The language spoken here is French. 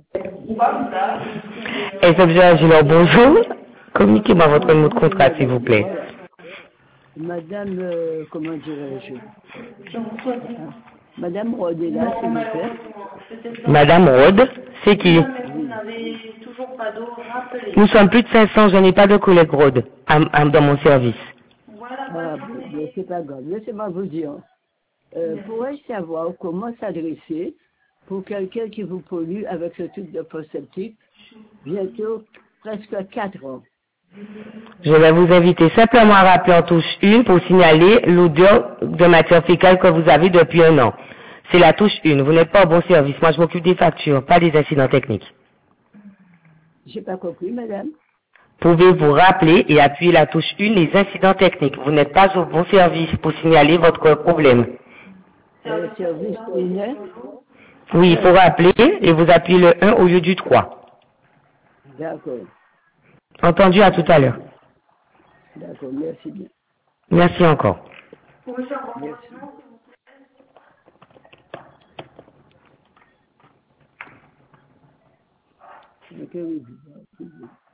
Alors, bonjour. Communiquez-moi votre mot de contrat, s'il vous plaît. Madame, comment dirais-je? Madame Rod est là, s'il vous plaît. Madame Rod, c'est qui? Nous sommes plus de 500, je n'ai pas de collègue Rod dans mon service. Ah, bon, c'est pas grave. Laissez-moi vous dire. Pourrais-je savoir comment s'adresser pour quelqu'un qui vous pollue avec ce type de fosse septique? Bientôt presque 4 ans. Je vais vous inviter simplement à rappeler en touche 1 pour signaler l'odeur de matière fécale que vous avez depuis 1 an. C'est la touche 1. Vous n'êtes pas au bon service. Moi, je m'occupe des factures, pas des incidents techniques. J'ai pas compris, madame. Pouvez-vous rappeler et appuyer la touche 1 les incidents techniques. Vous n'êtes pas au bon service pour signaler votre problème. Service 1. Oui, il faut rappeler et vous appuyez le 1 au lieu du 3. D'accord. Entendu, à tout à l'heure. D'accord, merci bien. Merci encore. Merci. C'est terrible.